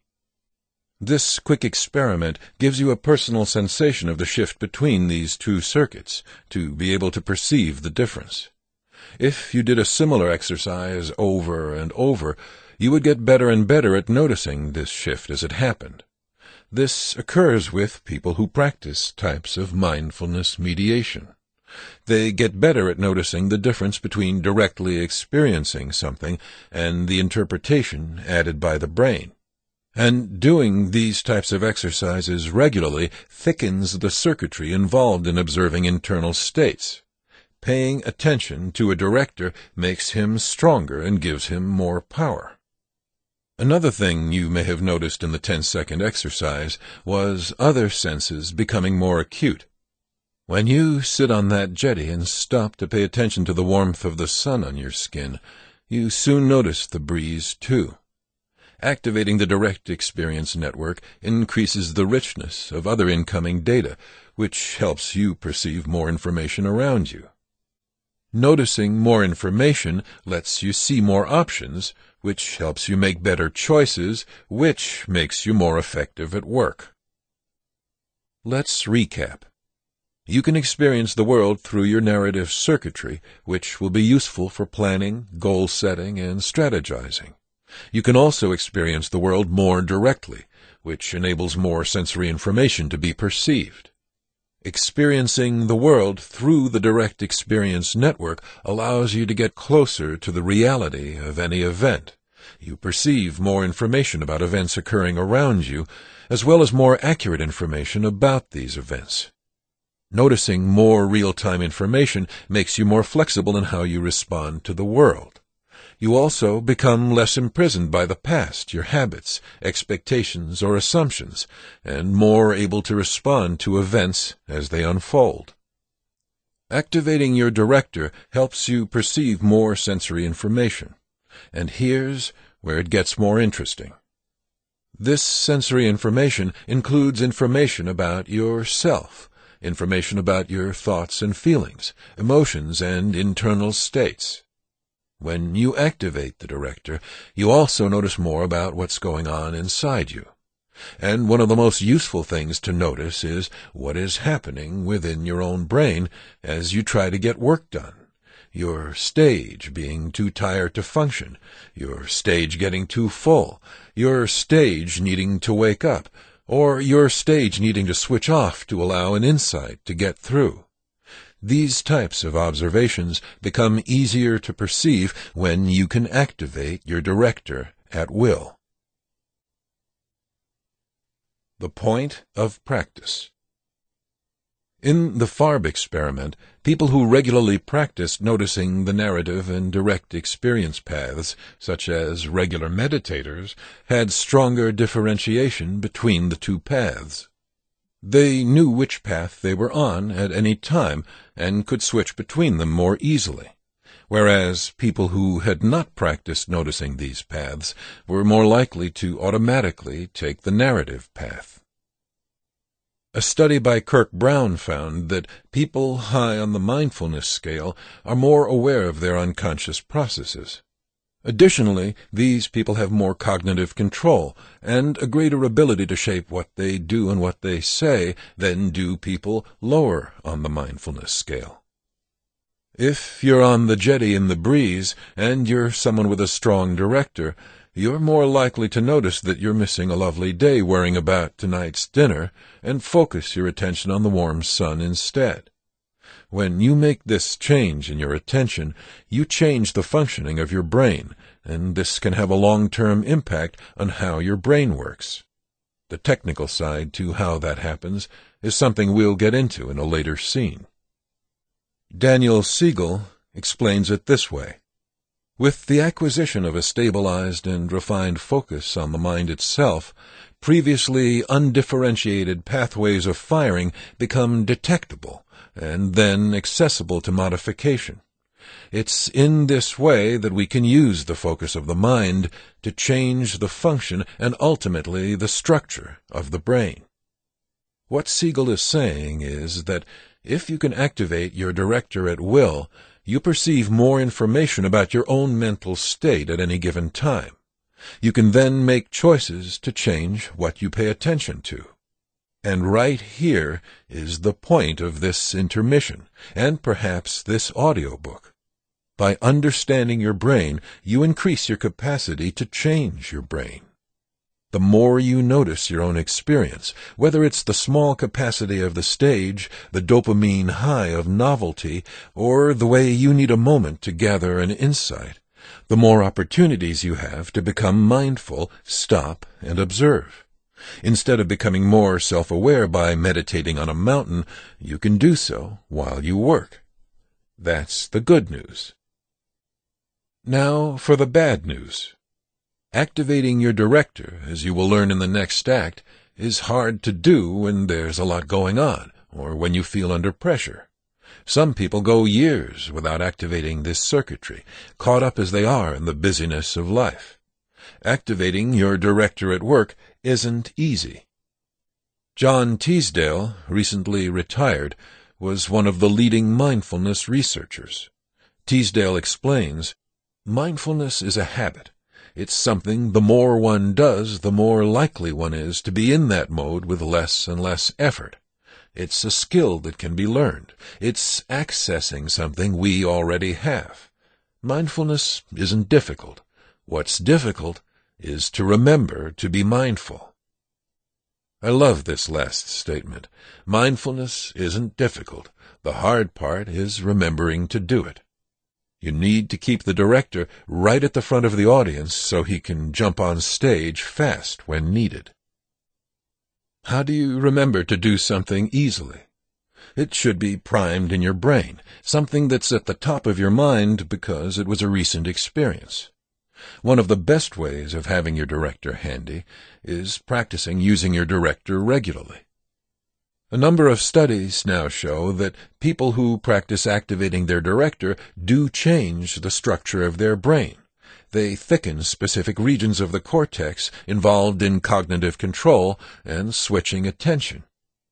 This quick experiment gives you a personal sensation of the shift between these two circuits to be able to perceive the difference. If you did a similar exercise over and over, you would get better and better at noticing this shift as it happened. This occurs with people who practice types of mindfulness mediation. They get better at noticing the difference between directly experiencing something and the interpretation added by the brain. And doing these types of exercises regularly thickens the circuitry involved in observing internal states. Paying attention to a director makes him stronger and gives him more power. Another thing you may have noticed in the ten-second exercise was other senses becoming more acute. When you sit on that jetty and stop to pay attention to the warmth of the sun on your skin, you soon notice the breeze too. Activating the direct experience network increases the richness of other incoming data, which helps you perceive more information around you. Noticing more information lets you see more options, which helps you make better choices, which makes you more effective at work. Let's recap. You can experience the world through your narrative circuitry, which will be useful for planning, goal setting, and strategizing. You can also experience the world more directly, which enables more sensory information to be perceived. Experiencing the world through the direct experience network allows you to get closer to the reality of any event. You perceive more information about events occurring around you, as well as more accurate information about these events. Noticing more real-time information makes you more flexible in how you respond to the world. You also become less imprisoned by the past, your habits, expectations, or assumptions, and more able to respond to events as they unfold. Activating your director helps you perceive more sensory information. And here's where it gets more interesting. This sensory information includes information about yourself, information about your thoughts and feelings, emotions and internal states. When you activate the director, you also notice more about what's going on inside you. And one of the most useful things to notice is what is happening within your own brain as you try to get work done. Your stage being too tired to function, your stage getting too full, your stage needing to wake up, or your stage needing to switch off to allow an insight to get through. These types of observations become easier to perceive when you can activate your director at will. The point of practice. In the Farb experiment, people who regularly practiced noticing the narrative and direct experience paths, such as regular meditators, had stronger differentiation between the two paths. They knew which path they were on at any time and could switch between them more easily, whereas people who had not practiced noticing these paths were more likely to automatically take the narrative path. A study by Kirk Brown found that people high on the mindfulness scale are more aware of their unconscious processes. Additionally, these people have more cognitive control and a greater ability to shape what they do and what they say than do people lower on the mindfulness scale. If you're on the jetty in the breeze and you're someone with a strong director, you're more likely to notice that you're missing a lovely day worrying about tonight's dinner and focus your attention on the warm sun instead. When you make this change in your attention, you change the functioning of your brain, and this can have a long-term impact on how your brain works. The technical side to how that happens is something we'll get into in a later scene. Daniel Siegel explains it this way. With the acquisition of a stabilized and refined focus on the mind itself, previously undifferentiated pathways of firing become detectable and then accessible to modification. It's in this way that we can use the focus of the mind to change the function and ultimately the structure of the brain. What Siegel is saying is that if you can activate your director at will, you perceive more information about your own mental state at any given time. You can then make choices to change what you pay attention to. And right here is the point of this intermission, and perhaps this audiobook. By understanding your brain, you increase your capacity to change your brain. The more you notice your own experience, whether it's the small capacity of the stage, the dopamine high of novelty, or the way you need a moment to gather an insight, the more opportunities you have to become mindful, stop, and observe. Instead of becoming more self-aware by meditating on a mountain, you can do so while you work. That's the good news. Now for the bad news. Activating your director, as you will learn in the next act, is hard to do when there's a lot going on, or when you feel under pressure. Some people go years without activating this circuitry, caught up as they are in the busyness of life. Activating your director at work isn't easy. John Teasdale, recently retired, was one of the leading mindfulness researchers. Teasdale explains, mindfulness is a habit. It's something the more one does, the more likely one is to be in that mode with less and less effort. It's a skill that can be learned. It's accessing something we already have. Mindfulness isn't difficult. What's difficult is to remember to be mindful. I love this last statement. Mindfulness isn't difficult. The hard part is remembering to do it. You need to keep the director right at the front of the audience so he can jump on stage fast when needed. How do you remember to do something easily? It should be primed in your brain, something that's at the top of your mind because it was a recent experience. One of the best ways of having your director handy is practicing using your director regularly. A number of studies now show that people who practice activating their director do change the structure of their brain. They thicken specific regions of the cortex involved in cognitive control and switching attention.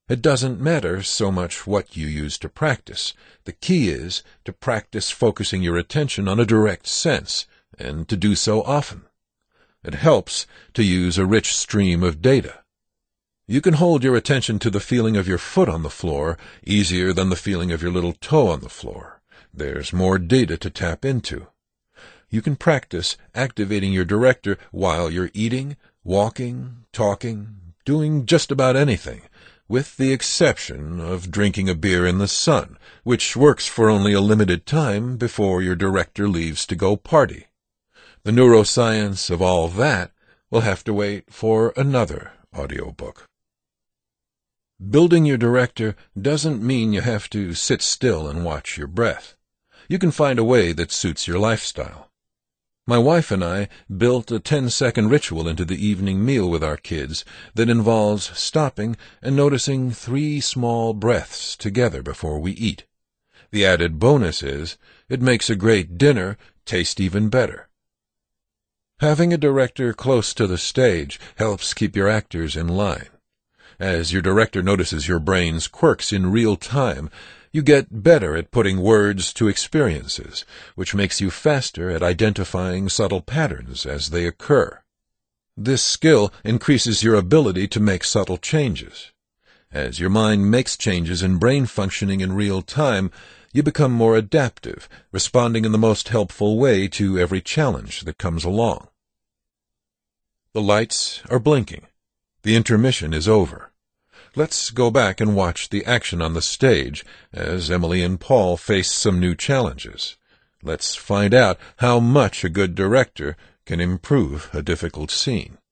It doesn't matter so much what you use to practice. The key is to practice focusing your attention on a direct sense, and to do so often. It helps to use a rich stream of data. You can hold your attention to the feeling of your foot on the floor easier than the feeling of your little toe on the floor. There's more data to tap into. You can practice activating your director while you're eating, walking, talking, doing just about anything, with the exception of drinking a beer in the sun, which works for only a limited time before your director leaves to go party. The neuroscience of all that will have to wait for another audiobook. Building your director doesn't mean you have to sit still and watch your breath. You can find a way that suits your lifestyle. My wife and I built a ten-second ritual into the evening meal with our kids that involves stopping and noticing three small breaths together before we eat. The added bonus is it makes a great dinner taste even better. Having a director close to the stage helps keep your actors in line. As your director notices your brain's quirks in real time, you get better at putting words to experiences, which makes you faster at identifying subtle patterns as they occur. This skill increases your ability to make subtle changes. As your mind makes changes in brain functioning in real time, you become more adaptive, responding in the most helpful way to every challenge that comes along. The lights are blinking. The intermission is over. Let's go back and watch the action on the stage as Emily and Paul face some new challenges. Let's find out how much a good director can improve a difficult scene.